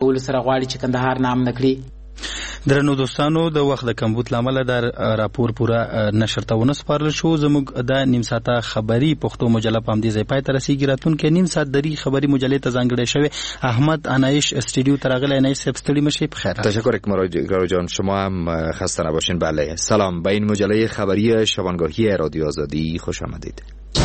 کولو سره غواړي چې کندهار نام نکړي. درنو دوستانو د وخت د کمبود لامل در راپور پورا نشر ته ونه سپارل شو. زموږ د نیم ساعته خبری پښتو مجله په همدې ځای پای ته رسیږي. راتلونکي نیم ساعت دری خبری مجله ته ځانګړی شوی احمد انایش استودیو ته راغلی. انایش صاحب ستړي مشي په خیر. تشکر اکمرا جان، شما هم خسته نباشین. بله سلام، به این مجله خبری شبانگاهی رادیو آزادی خوش آمدید.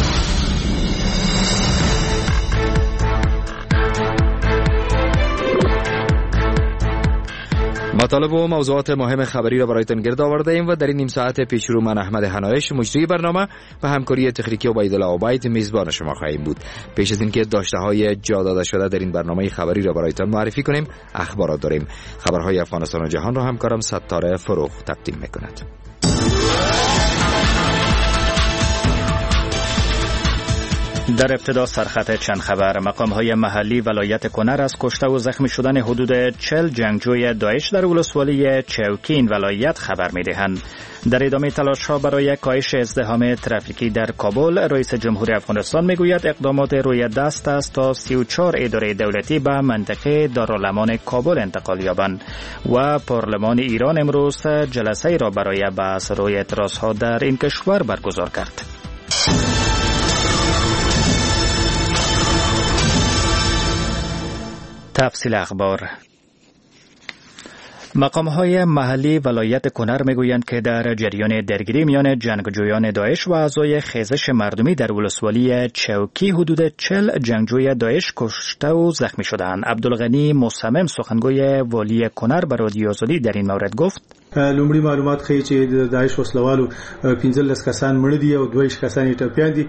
مطالب و موضوعات مهم خبری را برایتان گرد آورده ایم و در این نیم ساعت پیش رو من احمد حنایش مجری برنامه و همکاری تکنیکی عبیدالله عبید میزبان شما خواهیم بود. پیش از اینکه داشته های جا داده شده در این برنامه خبری را برایتان معرفی کنیم، اخبارات داریم. خبرهای افغانستان و جهان را همکارم ستاره فروغ تقدیم میکند. در ابتدا سرخط چند خبر. مقام‌های محلی ولایت کنر از کشته و زخمی شدن حدود 40 جنگجوی داعش در ولسوالی چوکین ولایت خبر می‌دهند. در ادامه تلاش‌ها برای کاهش ازدحام ترافیکی در کابل، رئیس جمهور افغانستان میگوید اقدامات روی دست است تا 34 اداره دولتی به منطقه دارالامان کابل انتقال یابند. و پارلمان ایران امروز جلسه‌ای را برای بحث روی اعتراض‌ها در این کشور برگزار کرد. تفصیل اخبار. مقام‌های محلی ولایت کنر میگویند که در جریان درگیری میان جنگجویان داعش و اعضای خیزش مردمی در ولسوالی چوکی حدود 40 جنگجوی داعش کشته و زخمی شدند. عبدالغنی مصمم سخنگوی والی کنر به رادیو آزادی در این مورد گفت: لومړی معلومات ښیي چې د داعش وسلوالو 15 کسان مړه دي او 2 کسان یې ټپیان دي.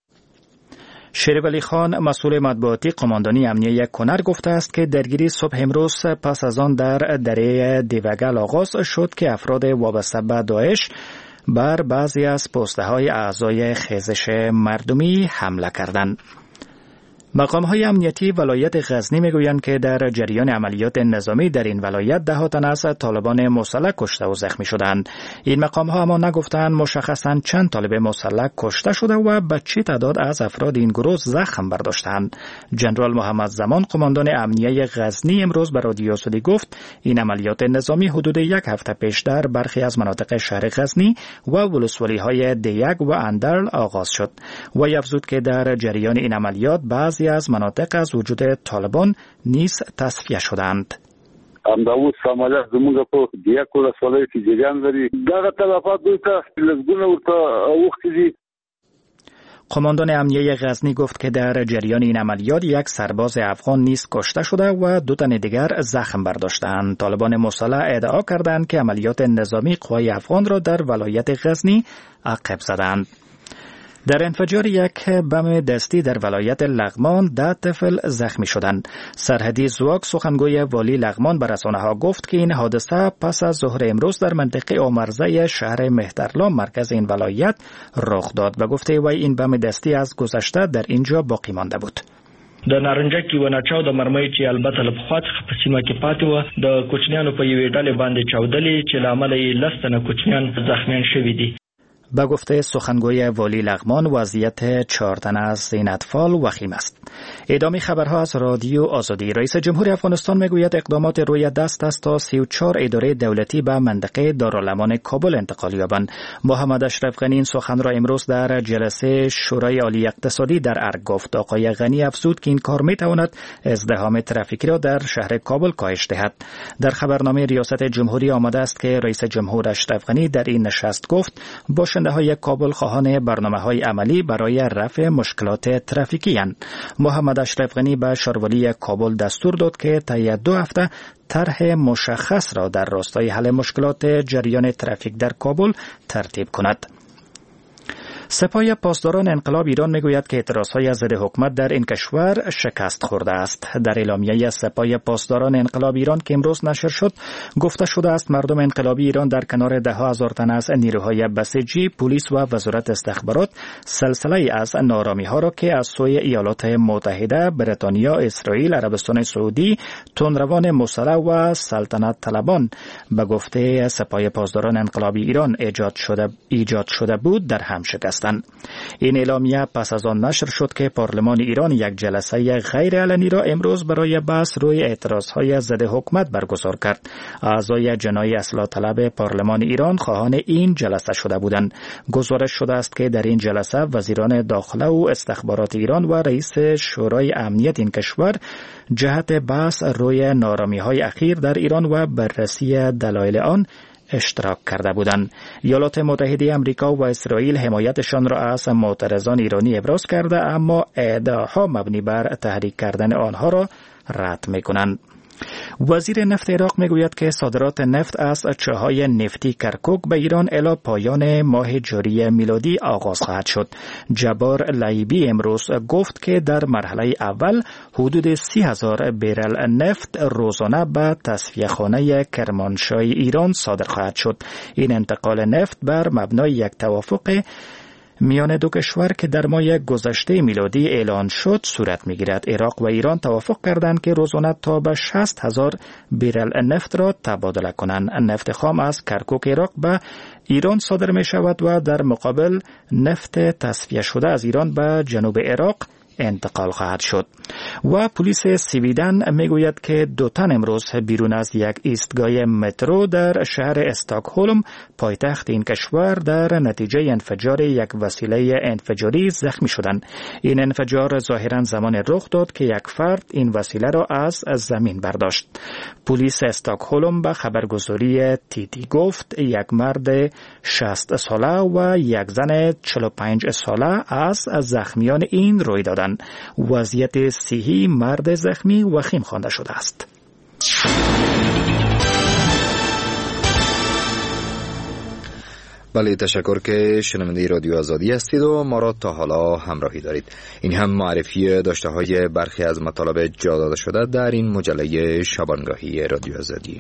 شیر ولی خان مسئول مطبوعاتی قماندانی امنیه کنر گفته است که درگیری صبح امروز پس از آن در دره دیوگل آغاز شد که افراد وابسته به داعش بر بعضی از پست‌های اعضای خیزش مردمی حمله کردند. مقام‌های امنیتی ولایت غزنی میگویند که در جریان عملیات نظامی در این ولایت 10 تن از طالبان مسلح کشته و زخمی شدند. این مقام‌ها اما نگفتند مشخصاً چند طالب مسلح کشته شده و به چه تعداد از افراد این گروه زخم برداشتند. جنرال محمد زمان قماندان امنیه غزنی امروز به رادیو آزادی گفت این عملیات نظامی حدود 1 هفته پیش در برخی از مناطق شهر غزنی و ولسوالی‌های دیگ و اندرل آغاز شد. و افزود که در جریان این عملیات بعضی از مناطق از وجود طالبان نیز تصفیه شدند. همداوس عملیات زموږ په دیګ ولسوالۍ کې جریان لري. دغه تلفات دوی ته لږونه ورته وخت دي. قماندان امنیه غزنی گفت که در جریان این عملیات 1 سرباز افغان نیز کشته شده و 2 تن دیگر زخم برداشتند. طالبان مسلح ادعا کردند که عملیات نظامی قوای افغان را در ولایت غزنی عقب زدند. در انفجار 1 بم دستی در ولایت لغمان 10 طفل زخمی شدند. سرحدی زواک سخنگوی والی لغمان به رسانه‌ها گفت که این حادثه پس از ظهر امروز در منطقه عمرزه شهر مهترلام مرکز این ولایت رخ داد و گفته وی این بم دستی از گذشته در اینجا باقی مانده بود. د نارنجک کې وناچاو د مرمۍ چې البته له پخوا څخه په سیمه کې پاتې وه د کوچنیانو په یوې ډلې باندې چاودلې چې له امله یې 10 تنه کوچنیان زخمیان شوي دي. به گفته سخنگوی والی لغمان وضعیت 4 تن از این اطفال وخیم است. ادامه خبرها از رادیو آزادی. رئیس جمهور افغانستان میگوید اقدامات روی دست است تا 34 اداره دولتی به منطقه دارالامان کابل انتقال یابند. محمد اشرف غنی این سخن را امروز در جلسه شورای عالی اقتصادی در ارگ گفت. آقای غنی افزود که این کار میتواند ازدحام ترافیکی را در شهر کابل کاهش دهد. در خبرنامه ریاست جمهوری آمده است که رئیس جمهور اشرف غنی در این نشست گفت باشنده‌های کابل خواهان برنامه‌های عملی برای رفع مشکلات ترافیکی اند. محمد اشرف غنی به شاروالی کابل دستور داد که طی 2 هفته طرح مشخص را در راستای حل مشکلات جریان ترافیک در کابل ترتیب کند. سپاه پاسداران انقلاب ایران میگوید که اعتراضهای ضد حکومت در این کشور شکست خورده است. در اعلامیه سپاه پاسداران انقلاب ایران که امروز نشر شد گفته شده است مردم انقلابی ایران در کنار 10,000 تن از نیروهای بسیجی، پلیس و وزارت استخبارات سلسله از نارامی‌ها را که از سوی ایالات متحده، بریتانیا، اسرائیل، عربستان سعودی، تندروان مسلح و سلطنت طلبان به گفته سپاه پاسداران انقلابی ایران ایجاد شده بود در هم شکست. هستند. این اعلامیه پس از آن نشر شد که پارلمان ایران یک جلسه غیر علنی را امروز برای بحث روی اعتراضهای ضد حکومت برگزار کرد. اعضای جناح اصلاح طلب پارلمان ایران خواهان این جلسه شده بودند. گزارش شده است که در این جلسه وزیران داخله و استخبارات ایران و رئیس شورای امنیت این کشور جهت بحث روی نارامی‌های اخیر در ایران و بررسی دلایل آن اشتراک کرده بودند. ایالات متحده آمریکا و اسرائیل حمایتشان را از معترضان ایرانی ابراز کرده، اما ادعاها مبنی بر تحریک کردن آنها را رد می‌کنند. وزیر نفت عراق میگوید که صادرات نفت از چاهای نفتی کرکوک به ایران الی پایان ماه جاری میلادی آغاز خواهد شد. جبار لایبی امروز گفت که در مرحله اول حدود 30,000 برل نفت روزانه به تصفیه‌خانه کرمانشاه ایران صادر خواهد شد. این انتقال نفت بر مبنای یک توافق میان دو کشور که در ماه گذشته میلادی اعلان شد صورت میگیرد. عراق و ایران توافق کردند که روزانه تا به 60,000 برل نفت را تبادله کنند. نفت خام از کرکوک عراق به ایران صادر می شود و در مقابل نفت تصفیه شده از ایران به جنوب عراق انتقال خواهد شد. و پلیس سویدن میگوید که 2 تن امروز بیرون از یک ایستگاه مترو در شهر استکهلم پایتخت این کشور در نتیجه انفجار یک وسیله انفجاری زخمی شدند. این انفجار ظاهرا زمان رخ داد که یک فرد این وسیله را از زمین برداشت. پلیس استکهلم به خبرگزاری TT گفت یک مرد 60 ساله و یک زن 45 ساله از زخمیان این روی دادند. وضعیت صحی مرد زخمی وخیم خوانده شده است. بله، تشکر که شنونده رادیو آزادی هستید و ما را تا حالا همراهی دارید. این هم معرفی داشته های برخی از مطالب جا داده شده در این مجله شبانگاهی رادیو آزادی.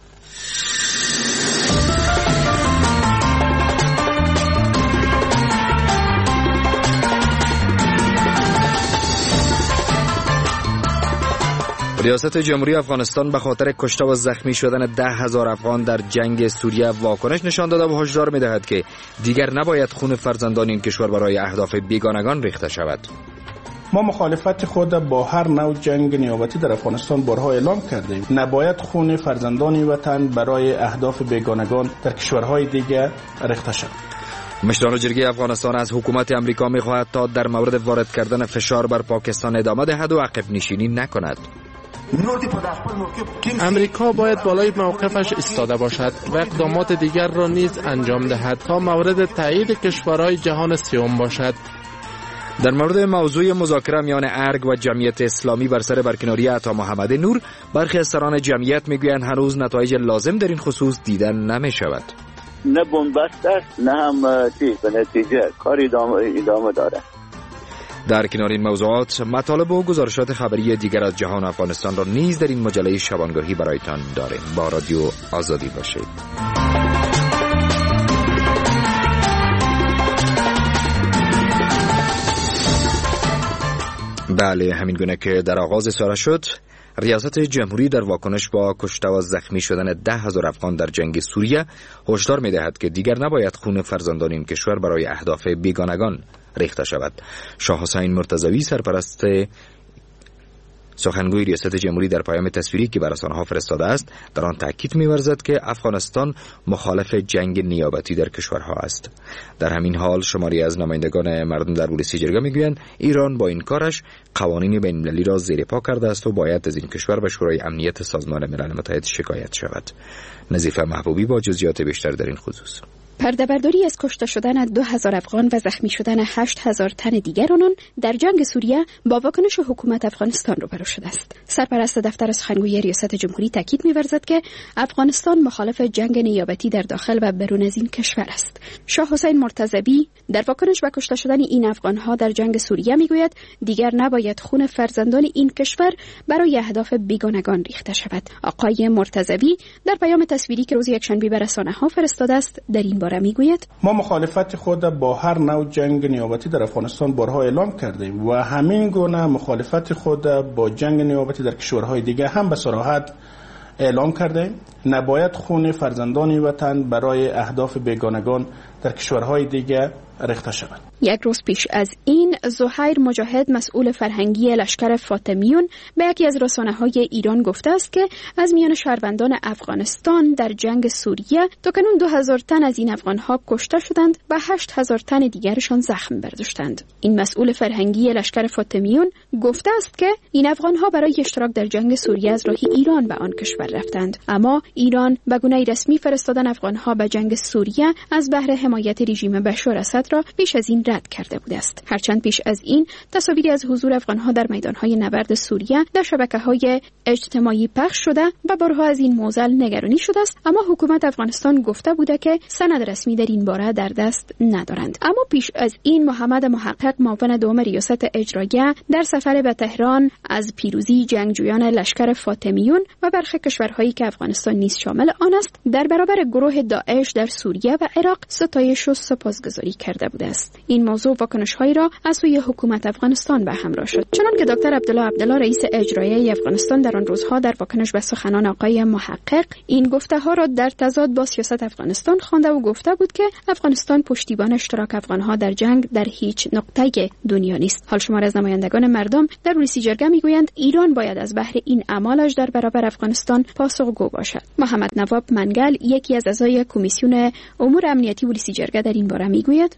ریاست جمهوری افغانستان به خاطر کشته و زخمی شدن 10,000 افغان در جنگ سوریه واکنش نشان داده و هشدار می‌دهد که دیگر نباید خون فرزندان این کشور برای اهداف بیگانگان ریخته شود. ما مخالفت خود با هر نوع جنگ نیابتی در افغانستان بارها اعلام کردیم. نباید خون فرزندان وطن برای اهداف بیگانگان در کشورهای دیگر ریخته شود. مشران جرگه افغانستان از حکومت امریکا می‌خواهد تا در مورد وارد کردن فشار بر پاکستان ادامه دهد و عقب نشینی نکند. امریکا باید بالای موقفش ایستاده باشد و اقدامات دیگر را نیز انجام دهد تا مورد تایید کشورهای جهان سوم باشد. در مورد موضوع مذاکره میان ارگ و جمعیت اسلامی بر سر برکناری عطا محمد نور، برخی از سران جمعیت میگویند هنوز نتایج لازم در این خصوص دیدن نمی شود. نه بنبست است نه هم به نتیجه کار ادامه داره. در کنار این موضوعات مطالب و گزارشات خبری دیگر از جهان افغانستان را نیز در این مجله شبانگاهی برایتان داریم. با رادیو آزادی باشید. بله، همین گونه که در آغاز سال شد، ریاست جمهوری در واکنش با کشته و زخمی شدن 10,000 افغان در جنگ سوریه هشدار می‌دهد که دیگر نباید خون فرزندان این کشور برای اهداف بیگانگان ریخته شود. شاه حسین مرتضوی سرپرست سخنگوی ریاست جمهوری در پیام تصویری که بر رسانه‌ها فرستاده است در آن تاکید می‌ورزد که افغانستان مخالف جنگ نیابتی در کشورها است. در همین حال شماری از نمایندگان مردم در پلیس جرگه می‌گویند ایران با این کارش قوانین بین‌المللی را زیر پا کرده است و باید از این کشور به شورای امنیت سازمان ملل متحد شکایت شود. نظیفه محبوبی با جزئیات بیشتر در این خصوص. پرده‌برداری از کشته شدن 2,000 افغان و زخمی شدن 8,000 تن دیگر آنان در جنگ سوریه با واکنش حکومت افغانستان روبرو شده است. سرپرست دفتر سخنگوی ریاست جمهوری تاکید می‌ورزد که افغانستان مخالف جنگ نیابتی در داخل و برون از این کشور است. شاه حسین مرتضوی در واکنش به کشته شدن این افغان‌ها در جنگ سوریه می‌گوید دیگر نباید خون فرزندان این کشور برای اهداف بیگانگان ریخته شود. آقای مرتضوی در پیام تصویری که روز یکشنبه به رسانه‌ها فرستاده است در این میگوید ما مخالفت خود با هر نوع جنگ نیابتی در افغانستان بارها اعلام کردیم و همین گونه مخالفت خود با جنگ نیابتی در کشورهای دیگر هم به صراحت اعلام کردیم. نباید خون فرزندان وطن برای اهداف بیگانگان در کشورهای دیگه ریخته شود. یک روز پیش از این زهیر مجاهد مسئول فرهنگی لشکر فاطمیون به یکی از رسانه‌های ایران گفته است که از میان شهروندان افغانستان در جنگ سوریه تاکنون 2000 تن از این افغان‌ها کشته شدند و 8000 تن دیگرشان زخم برداشتند. این مسئول فرهنگی لشکر فاطمیون گفته است که این افغان‌ها برای اشتراک در جنگ سوریه از راه ایران به آن کشور رفتند، اما ایران به گونه رسمی فرستادن افغان‌ها به جنگ سوریه از بهر حمایت رژیم بشار اسد را پیش از این رد کرده بوده است. هرچند پیش از این تصاویری از حضور افغان‌ها در میدان‌های نبرد سوریه در شبکه‌های اجتماعی پخش شده و بارها از این موضوع نگرانی شده است، اما حکومت افغانستان گفته بوده که سند رسمی در این باره در دست ندارند. اما پیش از این محمد محقق معاون دوم ریاست اجراییه در سفر به تهران از پیروزی جنگجویان لشکر فاطمیون و برخی کشورهایی که افغانستان نیز شامل آن است در برابر گروه داعش در سوریه و عراق ستایش و سپاسگزاری کرده بوده است. این موضوع واکنش‌هایی را از سوی حکومت افغانستان به همراه شد، چنانکه دکتر عبدالله رئیس اجرایی افغانستان در آن روزها در واکنش به سخنان آقای محقق این گفته‌ها را در تضاد با سیاست افغانستان خوانده و گفته بود که افغانستان پشتیبان اشتراک افغان‌ها در جنگ در هیچ نقطه دنیا نیست. حال شمار از نمایندگان مردم در رئیس جرگه میگویند ایران باید از بهر این اعمالش در برابر افغانستان پاسخگو باشد. محمد نواب منگل یکی از اعضای کمیسیون امور امنیتی رئیس جرگه در این باره میگوید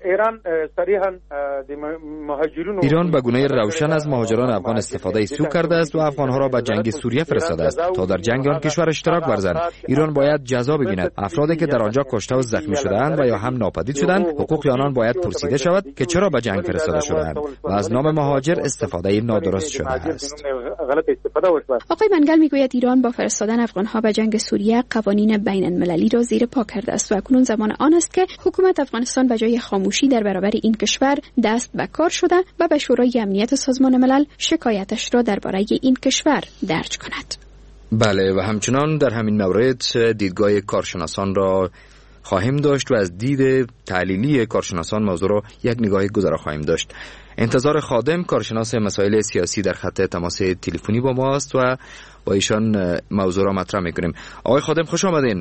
ایران به گونه روشن از مهاجران افغان استفاده سو کرده است و افغانها را به جنگ سوریه فرستاده است تا در جنگ آن کشور اشتراک ورزند. ایران باید جزا ببیند. افرادی که در آنجا کشته و زخمی شده‌اند و یا هم ناپدید شدند حقوق آنان باید پرسیده شود که چرا به جنگ فرستاده شده‌اند و از نام مهاجر استفاده نادرست شده است. آقای منگل میگوید ایران با فرستادن افغانها به جنگ سوریه قوانین بین المللی را زیر پا کرده است و اکنون زمان آن است که حکومت افغانستان به جای خاموشی در برابر این کشور دست به کار شده و به شورای امنیت سازمان ملل شکایتش را درباره این کشور درج کند. بله، و همچنان در همین مورد دیدگاه کارشناسان را خواهیم داشت و از دید تحلیلی کارشناسان موضوع را یک نگاه گذرا خواهیم داشت. انتظار خادم کارشناس مسائل سیاسی در خط تماس تلفنی با ماست و با ایشان موضوع را مطرح میکنیم. آقای خادم خوش آمدین.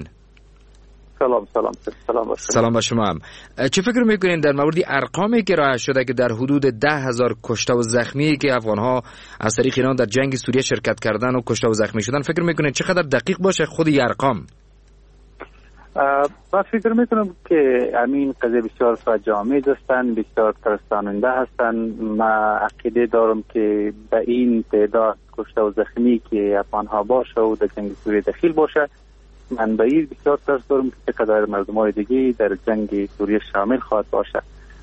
سلام با شما هم. چه فکر میکنین در مورد ارقامی که رایج شده که در حدود 10,000 کشته و زخمی که افغانها از طریق ایران در جنگ سوریه شرکت کردن و کشته و زخمی شدن، فکر میکنین چقدر دقیق باشه خود این ارقام؟ من فکر میکنم که همین قضیه بسیار فجامد هستند، بسیار ترساننده هستند. من عقیده دارم که به این تعداد کشته و زخمی که افغانها باشه و در جنگ سوریه دخیل باشه، من به این بسیار ترس دارم که چقدر مردمای دیگه در جنگ سوریه شامل خواهد باشه.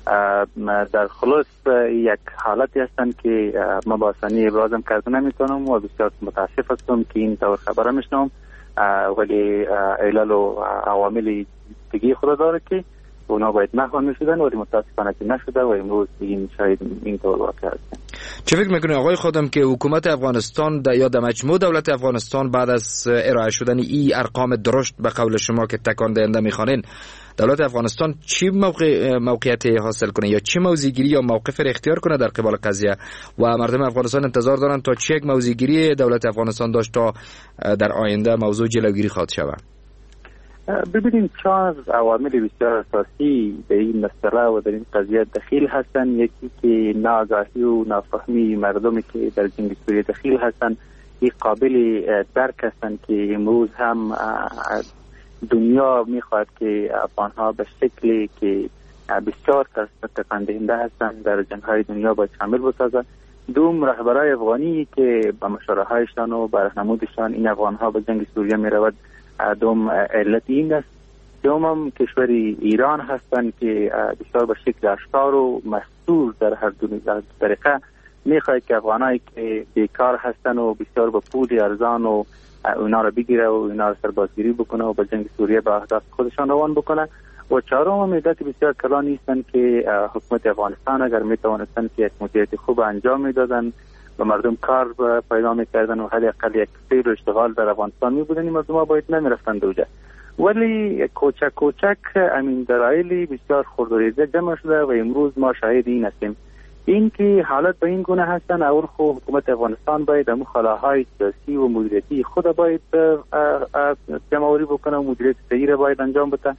در خلاص یک حالتی هستند که ما با آسانی ابرازم کرده نمیتونم و بسیار متاسف هستم که این طور خبره میشنم، ولی علل و عوامل دیگه خود داره که اونا باید محکوم میشدن ولی متاسفانه که نشده و امروز این شاید این طور واقع هستن. چه فکر میکنی آقای خادم که حکومت افغانستان یا در مجموع دولت افغانستان بعد از ارائه شدن این ارقام درشت به قول شما که تکان دهنده میخوانین، دولت افغانستان چی موقعیتی حاصل کنه یا چی موضع‌گیری یا موقف اختیار کنه در قبال قضیه و مردم افغانستان انتظار دارن تا چه یک موضع‌گیری دولت افغانستان داشت تا در آینده موضوع جلوگیری خواهد شود؟ ببینید چهار عوامل بسیار اساسی به این مسئله و در این قضیه دخیل هستن. یکی که ناآگاهی و نافهمی مردمی که در جنگ سوریه دخیل هستن این قابل درک هستن که امروز هم دنیا میخواد که افغانها به شکلی که بسیار تکان دهنده هستن در جنگ‌های دنیا باید شامل بسازن. دوم رهبرای افغانی که با مشوره‌هایشان و با راهنمودشان این افغانها به جنگ سوریه میرود، دوم علت این است. دوم کشور ایران هستند که بسیار به شکل آشکار و مستور در هر دو طریقه میخواهد که افغانایی که بیکار هستند و بسیار به پول ارزان و اونا را بگیره و اونا را سربازگیری بکنه و به جنگ سوریه به اهداف خودشان روان بکنه. و چهارم مدت بسیار کلان نیستند که حکومت افغانستان اگر میتوانستند که یک مدیریت خوب انجام میدادن و مردم کار پیدا میکردن و حداقل یک سیر و اشتغال در افغانستان میبودن، مردم ها باید نمیرفتند اوجا. ولی کوچک امین دلایلی بسیار خردوریزه جمع شده و امروز ما شاهد این هستیم. این که حالت به این گونه هستن، اول خو حکومت افغانستان باید امو خلاهای سیاسی و مدیریتی خود باید جمعوری بکنه و مدیریت صحیح باید انجام بده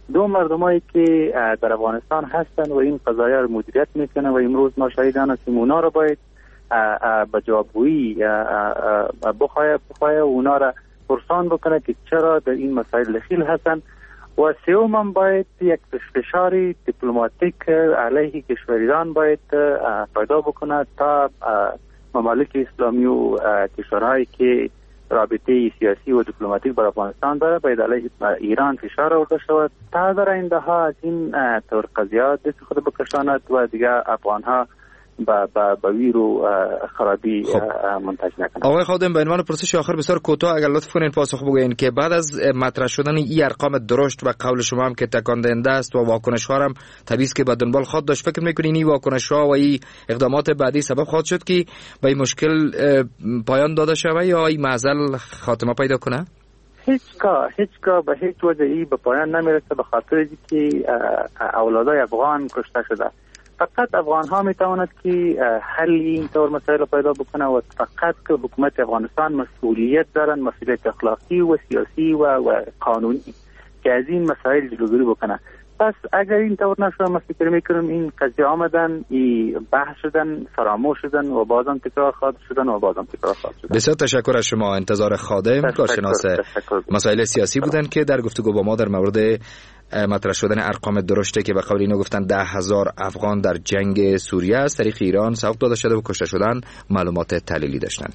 دو مردمایی که در افغانستان هستن و این قضایا رو مدیریت میکنن و امروز ما شاهدان هستیم اونا رو باید به جوابگویی بخواه و اونا را پرسان بکنه که چرا در این مسائل دخیل هستن و سوم هم باید یک فشاری دیپلماتیک علیه کشوریان باید پیدا بکنه تا ممالک اسلامی و کشورهایی که رابطه سیاسی و دیپلماتیک با افغانستان داره باید علیه ایران فشار آورده شود تا در آینده ها از این طور قضیات دست خود بکشاند و دیگه افغان ها با ویر و خرابی منتج نکنند. آقای خادم به عنوان پرسش آخر بسیار کوتاه اگر لطف کنین پاسخ بگوین که بعد از مطرح شدن این ارقام درشت و قول شما هم که تکان دهنده است و واکنش ها هم طبیعی است که به دنبال خود داشت، فکر میکنین این واکنش ها و این اقدامات بعدی سبب خواهد شد که به این مشکل پایان داده شود یا این معضل خاتمه پیدا کنه؟ هیچگاه به هیچ وجهی به پایان نمیرسه به خاطر که اولادای افغان کشته شده. فقط افغان ها می تواند که حل این طور مسائل پیدا بکنه و فقط که حکومت افغانستان مسئولیت دارن، مسئولیت اخلاقی و سیاسی و قانونی که از این مسائل جلوگیری بکنه. پس اگر این طور نشد ما فکر میکنم این قضیه آمدن بحث شدن فراموش شدن و بازم تکرار خواهد شدن و بازم تکرار خواهد شدن. بسیار تشکر از شما. انتظار خادم کارشناس مسائل سیاسی بودن که در گفتگو با ما در مورد مطرح شدن ارقام درشته که به قول اینا گفتن 10,000 افغان در جنگ سوریه از طریق ایران سوق داده شده و کشته شدن معلومات تحلیلی داشتن.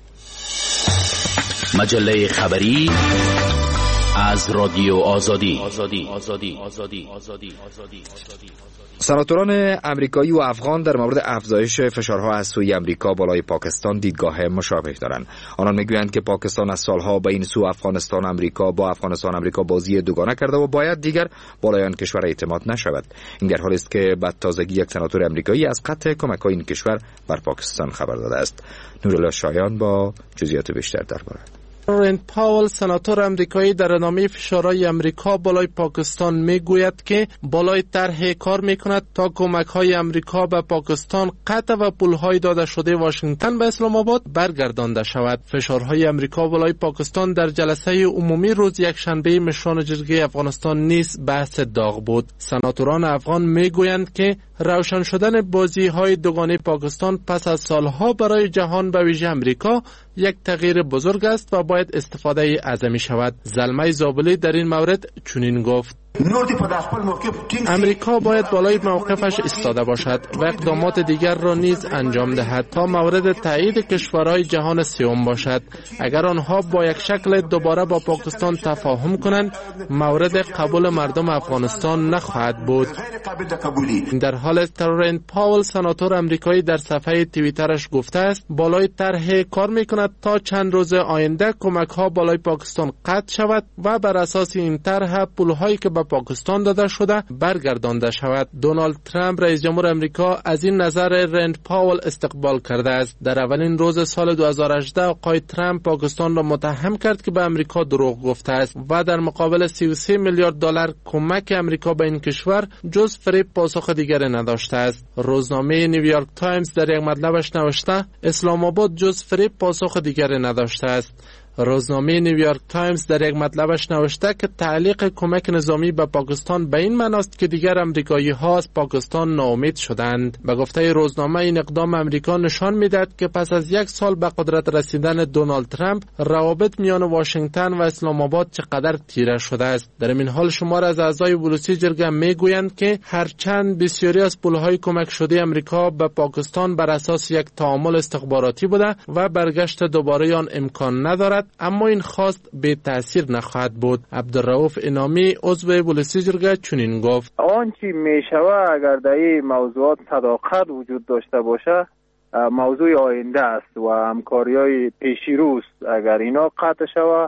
مجله خبری از رادیو آزادی. سناتوران امریکایی و افغان در مورد افزایش فشارها از سوی امریکا بالای پاکستان دیدگاه مشابه دارند. آنان میگویند که پاکستان از سالها به این سو افغانستان امریکا بازی دوگانه کرده و باید دیگر بالای آن کشور اعتماد نشود. این در حالی است که بعد تازگی یک سناتور امریکایی از قطع کمک‌های این کشور بر پاکستان خبر داده است. نورالله شایان با جزئیات بیشتر درباره. رند پاول سناتور امریکایی در نامه فشارهای امریکا بالای پاکستان میگوید که بالای طرح کار میکند تا کمک‌های امریکا به پاکستان قطع و پول‌های داده شده واشنگتن به اسلام آباد برگردانده شود. فشارهای امریکا بالای پاکستان در جلسه عمومی روز یکشنبه مشران جرگه افغانستان نیز بحث داغ بود. سناتوران افغان میگویند که روشن شدن بازی‌های دوگانه پاکستان پس از سالها برای جهان به ویژه امریکا یک تغییر بزرگ است و باید استفاده اعظمی شود. زلمه زابلی در این مورد چنین گفت: امریکا باید بالای موقفش ایستاده باشد و اقدامات دیگر را نیز انجام دهد تا مورد تایید کشورهای جهان سوم باشد. اگر آنها با یک شکل دوباره با پاکستان تفاهم کنند، مورد قبول مردم افغانستان نخواهد بود. در حال است رند پاول سناتور امریکایی در صفحه توییترش گفته است بالای طرح کار میکند تا چند روز آینده کمک‌ها بالای پاکستان قطع شود و بر اساس این طرح پول‌هایی که به پاکستان داده شده برگردانده شود. دونالد ترامپ رئیس جمهور امریکا از این نظر رند پاول استقبال کرده است. در اولین روز سال 2018 آقای ترامپ پاکستان را متهم کرد که به امریکا دروغ گفته است و در مقابل 33 میلیارد دلار کمک امریکا به این کشور جز فریب پاسخ دیگری نداشته است. روزنامه نیویورک تایمز در یک مطلبش نوشته اسلام آباد جز فریب پاسخ دیگری نداشته است. روزنامه نیویورک تایمز در یک مطلبش نوشته که تعلیق کمک نظامی به پاکستان به این معنی است که دیگر امریکایی ها از پاکستان ناامید شدند. به گفته روزنامه این اقدام امریکا نشان میدهد که پس از یک سال به قدرت رسیدن دونالد ترامپ روابط میان واشنگتن و اسلام آباد چقدر تیره شده است. در این حال شمار از اعضای بلوچی جرگه میگویند که هرچند بسیاری از پولهای کمک شده امریکا به پاکستان بر اساس یک تعامل استخباراتی بوده و برگشت دوباره آن امکان ندارد، اما این خواست به تأثیر نخواهد بود. عبدالرؤوف انامی عضو بلوچی جرگه چنین گفت: آنچه میشود اگر در این موضوعات صداقت وجود داشته باشه موضوع آینده است و همکاری‌های پیشی روست. اگر اینا قطع شود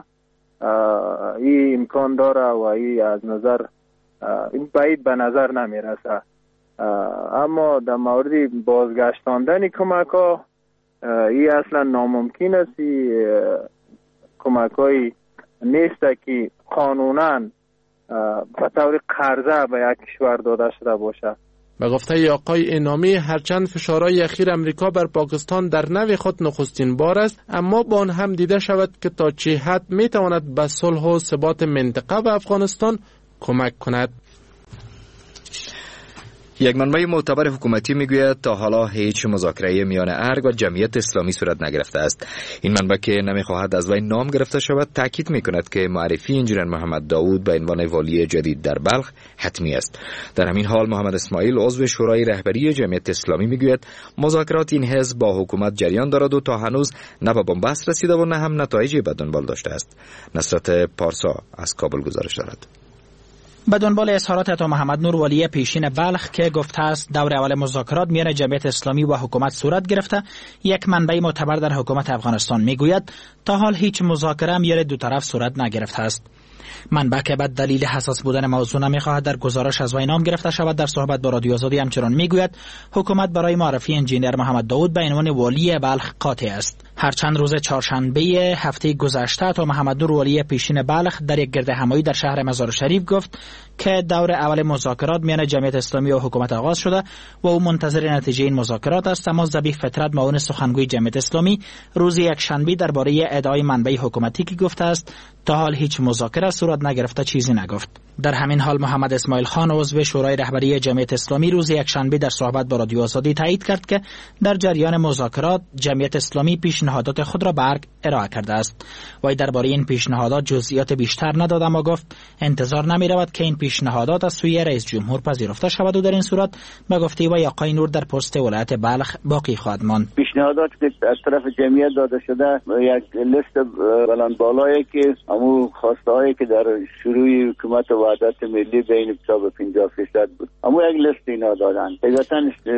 این امکان داره و این از نظر این بعید به نظر نمیرسه. اما در مورد بازگشتاندن کمک‌ها این اصلا ناممکن است. کمک‌های نیست که قانوناً به طور قرضه به یک کشور داده شده باشه. به گفته آقای انامی هرچند فشارهای اخیر امریکا بر پاکستان در نوع خود نخستین بار است، اما با آن هم دیده شود که تا چه حد میتواند به صلح و ثبات منطقه و افغانستان کمک کند. یک منبع معتبر حکومتی میگوید تا حالا هیچ مذاکره میان ارگ و جمعیت اسلامی صورت نگرفته است. این منبع که نمیخواهد از وی نام گرفته شود تاکید میکند که معرفی انجینر محمد داوود به عنوان والی جدید در بلخ حتمی است. در همین حال محمد اسماعیل عضو شورای رهبری جمعیت اسلامی میگوید مذاکرات این حزب با حکومت جریان دارد و تا هنوز نه به بنبست رسیده و نه هم نتایجی به دنبال داشته است. نصرت پارسا از کابل گزارش دارد. به دنبال اظهارات عطا محمد نور والی پیشین بلخ که گفته است دور اول مذاکرات میان جمعیت اسلامی و حکومت صورت گرفته، یک منبع معتبر در حکومت افغانستان میگوید تا حال هیچ مذاکره میان دو طرف صورت نگرفته است. منبع که بعد دلیل حساس بودن موضوع نمیخواهد در گزارش از وی نام گرفته شود در صحبت با رادیو آزادی همچنان میگوید حکومت برای معرفی انجینر محمد داوود به عنوان والی بلخ قاطع است. هرچند روز چهارشنبه هفته گذشته تا محمد نور والی پیشین بلخ در یک گرد همایی در شهر مزار شریف گفت که دور اول مذاکرات میان جمعیت اسلامی و حکومت آغاز شده و او منتظر نتیجه این مذاکرات است، اما ذبیح فطرت معاون سخنگوی جمعیت اسلامی روز یکشنبه درباره ادعای منبع حکومتی که گفته است تا حال هیچ مذاکره صورت نگرفته چیزی نگفت. در همین حال محمد اسماعیل خان عضو شورای رهبری جمعیت اسلامی روز یکشنبه در صحبت با رادیو آزادی تایید کرد که در جریان مذاکرات جمعیت اسلامی پیشنهادات خود را به ارگ ارائه کرده است. وی درباره این پیشنهادات جزئیات بیشتر نداد اما گفت انتظار نمی‌رود که این پیشنهادات از سوی رئیس جمهور پذیرفته شود و در این صورت به گفته وی آقای نور در پست ولایت بلخ باقی خواهد ماند. پیشنهادات که از طرف جمعیت داده شده یک لیست بلند بالایی که همون خواسته‌هایی که در شروع حکومت وحدت ملی بین 50% بود، اما یک لیست اینا دادن. طبیعتاً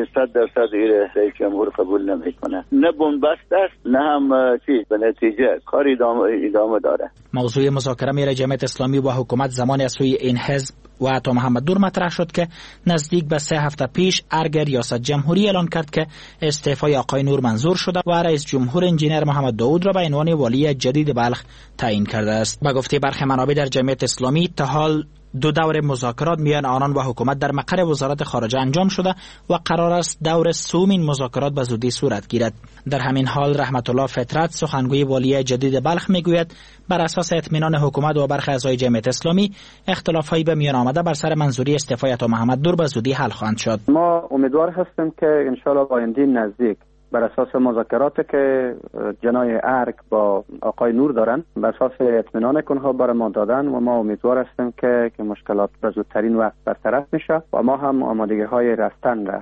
100% رئیس جمهور قبول نمیکنه. نه بنبست است نه هم به نتیجه کار ادامه داره. موضوع مذاکره میان جمعیت اسلامی و حکومت زمان از سوی این حزب و عطا محمد نور مطرح شد که نزدیک به 3 هفته پیش ارگ ریاست جمهوری اعلان کرد که استعفای آقای نور منظور شده و رئیس جمهور انجینر محمد داوود را به عنوان والی جدید بلخ تعیین کرده است. به گفته برخی منابع در جمعیت اسلامی تا حال 2 دور مذاکرات میان آنان و حکومت در مقر وزارت خارجه انجام شده و قرار است دور سوم این مذاکرات به زودی صورت گیرد. در همین حال رحمت الله فطرت سخنگوی والی جدید بلخ میگوید بر اساس اطمینان حکومت و برخی اعضای جمعیت اسلامی اختلاف‌هایی به میان آمده بر سر منظوری استعفای عطا محمد نور به زودی حل خواهند شد. ما امیدوار هستیم که ان شاءالله آینده نزدیک بر اساس مذاکراتی که جنای ارگ با آقای نور دارن بر اساس اطمینان کنها برای ما دادن و ما امیدوار هستیم که مشکلات به زودترین وقت برطرف میشه و ما هم آمادگی های رفتن را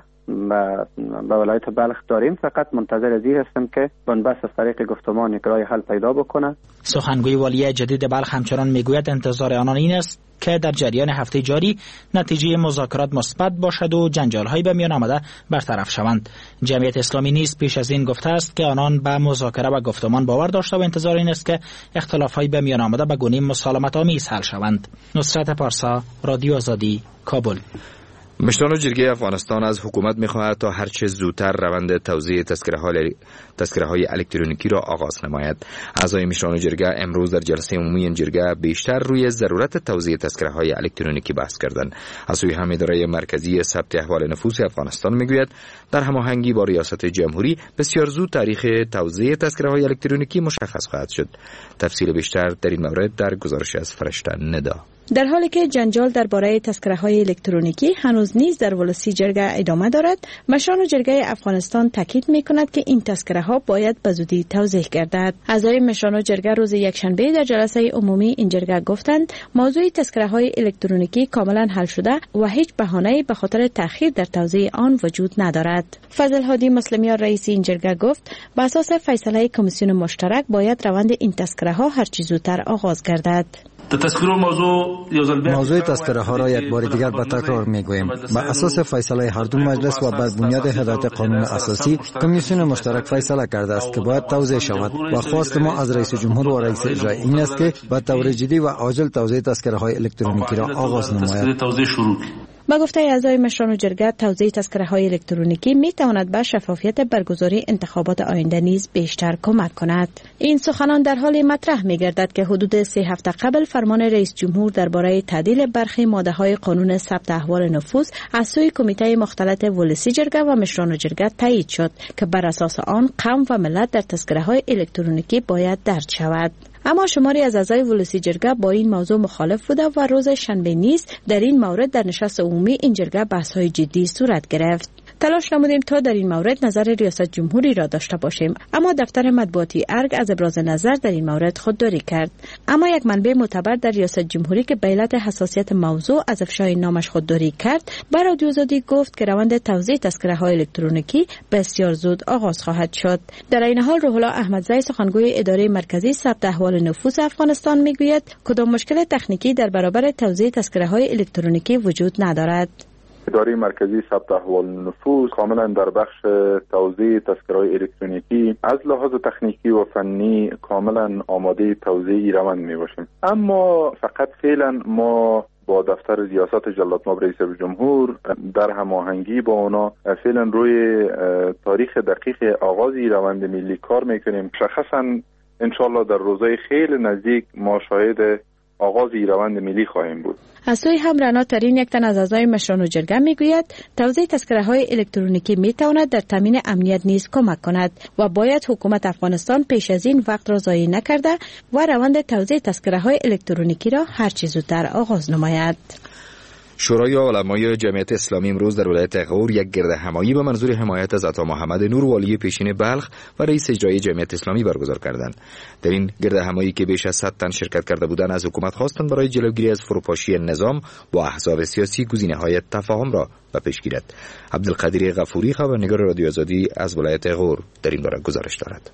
به ولایت بلخ داریم. فقط منتظر ازی هستیم که بنبست از طریق گفتمان یک راه حل پیدا بکنه. سخنگوی والی جدید بلخ همچنان میگوید انتظار آنان این است که در جریان هفته جاری نتیجه مذاکرات مثبت باشد و جنجال‌های به میان آمده برطرف شوند. جمعیت اسلامی نیز پیش از این گفته است که آنان به مذاکره و گفتمان باور داشته و انتظار این است که اختلاف‌های به میان آمده به گونه مسالمت آمیز حل شوند. نصرت پارسا، رادیو آزادی، کابل. مشران جرگه افغانستان از حکومت می‌خواهد تا هرچه زودتر روند توزیع تذکره‌های الکترونیکی را آغاز نماید. اعضای مشران جرگه امروز در جلسه عمومی این جرگه بیشتر روی ضرورت توزیع تذکره‌های الکترونیکی بحث کردند. از سوی هم اداره مرکزی ثبت احوال نفوس افغانستان میگوید در هماهنگی با ریاست جمهوری بسیار زود تاریخ توزیع تذکره‌های الکترونیکی مشخص خواهد شد. تفصیل بیشتر در این مورد در گزارش از فرشته ندا. در حالی که جنجال درباره تذکره‌های الکترونیکی هنوز نیز در ولسی جرگه ادامه دارد، مشران جرگه افغانستان تاکید می‌کند که این تذکره‌ها باید به زودی توزیع گردد. اعضای مشران جرگه روز یکشنبه در جلسه عمومی این جرگه گفتند موضوع تذکره‌های الکترونیکی کاملا حل شده و هیچ بهانه‌ای به خاطر تأخیر در توزیع آن وجود ندارد. فضل هادی مسلمیان رئیس این جرگه گفت به اساس فیصله کمیسیون مشترک باید روند این تذکره‌ها هر چه زودتر آغاز گردد. موضوع تذکره ها را یک بار دیگر به تکرار می گوییم. بر اساس فیصله هر دو مجلس و بر بنیاد هدایت قانون اساسی کمیسیون مشترک فیصله کرده است که باید توزیع شود و خواست ما از رئیس جمهور و رئیس اجرایی این است که به طور جدی و عاجل توزیع تذکره های الکترونیکی را آغاز نماید. با گفته اعضای مشران جرگه توزیع تذکره‌های الکترونیکی می‌تواند به شفافیت برگزاری انتخابات آینده نیز بیشتر کمک کند. این سخنان در حال مطرح می‌گردد که حدود 3 هفته قبل فرمان رئیس جمهور درباره تعدیل برخی ماده‌های قانون ثبت احوال نفوس از سوی کمیته مختلط ولسی جرگه و مشران جرگه تایید شد که بر اساس آن قوم و ملت در تذکره‌های الکترونیکی باید درج شود. اما شماری از اعضای ولسی جرگه با این موضوع مخالف بوده و روز شنبه نیز در این مورد در نشست عمومی این جرگه بحث‌های جدی صورت گرفت. تلاش نمودیم تا در این مورد نظر ریاست جمهوری را داشته باشیم، اما دفتر مطبوعاتی ارگ از ابراز نظر در این مورد خودداری کرد. اما یک منبع معتبر در ریاست جمهوری که به علت حساسیت موضوع از افشای نامش خودداری کرد، به رادیو آزادی گفت که روند توزیع تذکره‌های الکترونیکی بسیار زود آغاز خواهد شد. در این حال روح الله احمدزی سخنگوی اداره مرکزی ثبت احوال نفوس افغانستان میگوید کدام مشکل تکنیکی در برابر توزیع تذکره‌های الکترونیکی وجود ندارد. اداره مرکزی ثبت احوال نفوس کاملا در بخش توزیع تذکره‌های الکترونیکی از لحاظ تکنیکی و فنی کاملا آماده توزیع روند میباشیم، اما فقط فعلا ما با دفتر ریاست جلالتمآب رئیس جمهور در هماهنگی با اونا فعلا روی تاریخ دقیق آغاز روند ملی کار میکنیم. شخصا انشالله در روزهای خیلی نزدیک ما شاهد آغاز روند ملی خواهیم بود. از سوی هم رنا ترین یک تن از اعضای مشران جرگه میگوید توزیع تذکره‌های الکترونیکی میتواند در تامین امنیت نیز کمک کند و باید حکومت افغانستان پیش از این وقت را ضایع نکرده و روند توزیع تذکره‌های الکترونیکی را هر چه زودتر آغاز نماید. شورای علمای جمعیت اسلامی امروز در ولایت غور یک گرد همایی به منظور حمایت از عطا محمد نور والی پیشین بلخ و رئیس اجرایی جمعیت اسلامی برگزار کردند. در این گرد همایی که بیش از 100 تن شرکت کرده بودند از حکومت خواستند برای جلوگیری از فروپاشی نظام با احزاب سیاسی گزینه‌های تفاهم را به پیش گیرد. عبدالقادر غفوری خبرنگار رادیو آزادی از ولایت غور در این باره گزارش دارد.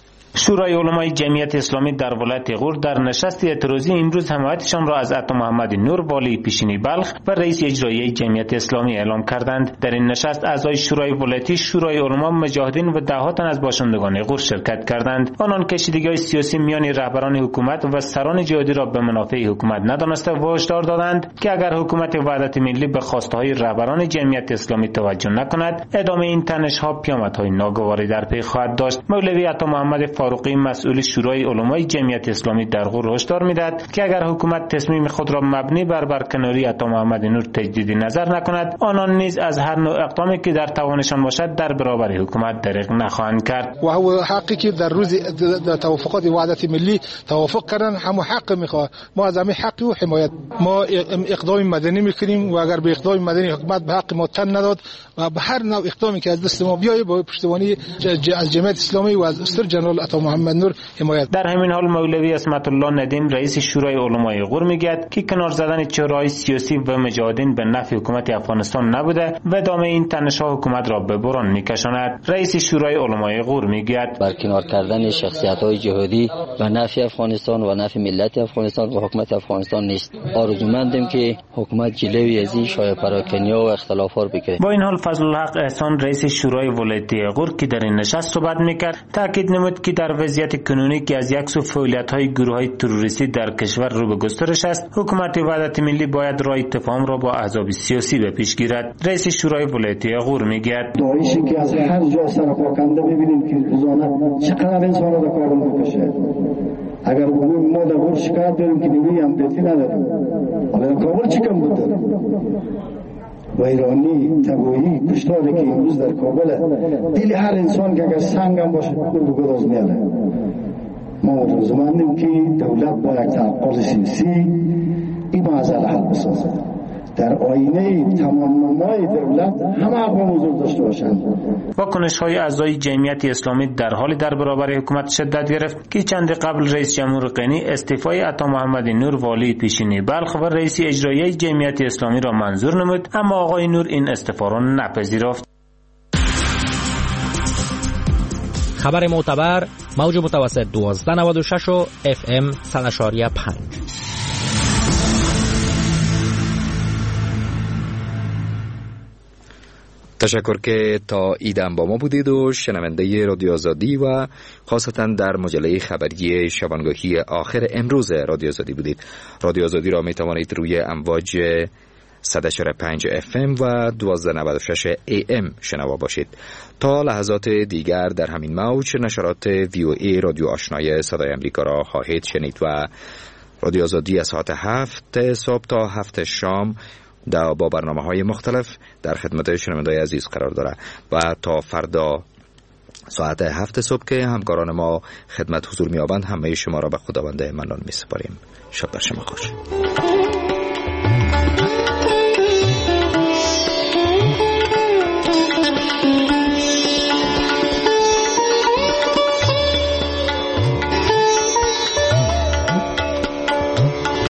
شورای علمای جمعیت اسلامی در ولایت غور در نشست اعتراضی امروز حمایتشان را از عطا محمد نور والی پیشین بلخ و رئیس اجرایی جمعیت اسلامی اعلام کردند. در این نشست اعضای شورای ولایتی، شورای علما، مجاهدین و ده ها تن از باشندگان غور شرکت کردند. آنان کشیدگی‌های سیاسی میان رهبران حکومت و سران جهادی را به منافع حکومت ندانسته و هشدار دادند که اگر حکومت وحدت ملی به خواسته‌های رهبران جمعیت اسلامی توجه نکند، ادامه این تنش‌ها پیامدهای ناگواری در پی خواهد داشت. مولوی عطا محمد فاروقی مسئول شورای علمای جمعیت اسلامی در غور هشدار میداد که اگر حکومت تصمیم خود را مبنی بر برکناری عطا محمد نور تجدید نظر نکند، آنان نیز از هر نوع اقدامی که در توانشان باشد در برابر حکومت دریغ نخواهند کرد. و هو حقی که در روز توافقات وحدت ملی توافق کردن همون حق میخواد. ما از همین حق و حمایت ما اقدام مدنی میکنیم و اگر به اقدام مدنی حکومت به حق ما تن نداد و به هر نوع اقدامی که از دست ما بیاید با پشتیبانی از جمعیت اسلامی و از سر جنرال عطا محمد نور حمایت. در همین حال مولوی اسمت الله ندیم رئیس شورای علمای غور میگوید که کنار زدن چهره‌های سیاسی و مجاهدین به نفع حکومت افغانستان نبوده و ادامه این تنش‌ها حکومت را به بحران میکشاند. رئیس شورای علمای غور میگوید برکنار کردن شخصیت‌های جهادی و نفع افغانستان و نفع ملت افغانستان و حکومت افغانستان نیست. آرزومندیم که حکومت جلوی از این شایعه پراکنی‌ها و اختلافات بگیرد. با این حال فضل الحق احسان رئیس شورای ولایتی غور که در این نشست صحبت میکرد تاکید نمود که در وضعیت کنونی که از یک سو فعالیت‌های گروه‌های تروریستی در کشور رو به گسترش است، حکومت وحدت ملی باید راه تفاهم را با احزاب سیاسی به پیش گیرد. رئیس شورای ولایتی غور میگوید داعشی که از هر جا سرپاکنده ببینیم که روزانه چقدر انسان را کار میکشه. اگر ما در غور شکایت داریم که نیروی امنیتی نداریم، حالا کابل چی کم بود داریم؟ و ایرانی تبایی کشتاری که امروز در کابل دل هر انسان که اگر سنگ هم باشه بگذار میاره. ما روزمندیم که دولت با یک تعقل سیاسی این مسئله حل بسازد. در آینه تمام نمای دولت همه اقوام حضور داشته باشند. واکنش‌های اعضای جمعیت اسلامی در حالی در برابر حکومت شدت گرفت که چند قبل رئیس جمهور غنی استعفای عطا محمد نور والی پیشین بلخ و رئیس اجرایی جمعیت اسلامی را منظور نمود، اما آقای نور این استعفا را نپذیرفت. خبر معتبر موج متوسط 1296 و FM 100.5. تشکر که تا ایدم با ما بودید و شنونده رادیو آزادی و خاصتا در مجله خبری شبانگاهی آخر امروز رادیو آزادی بودید. رادیو آزادی را می توانید روی امواج 100.5 FM و 1296 AM شنوا باشید. تا لحظات دیگر در همین موج نشرات VOA رادیو آشنای صدای امریکا را خواهید شنید و رادیو آزادی از ساعت 7 صبح تا 7 شام با برنامه‌های مختلف در خدمت شنوندگان عزیز قرار دارد و تا فردا ساعت 7 صبح که همکاران ما خدمت حضور می‌یابند، همه شما را به خداوند منان می‌سپاریم. شب بر شما خوش.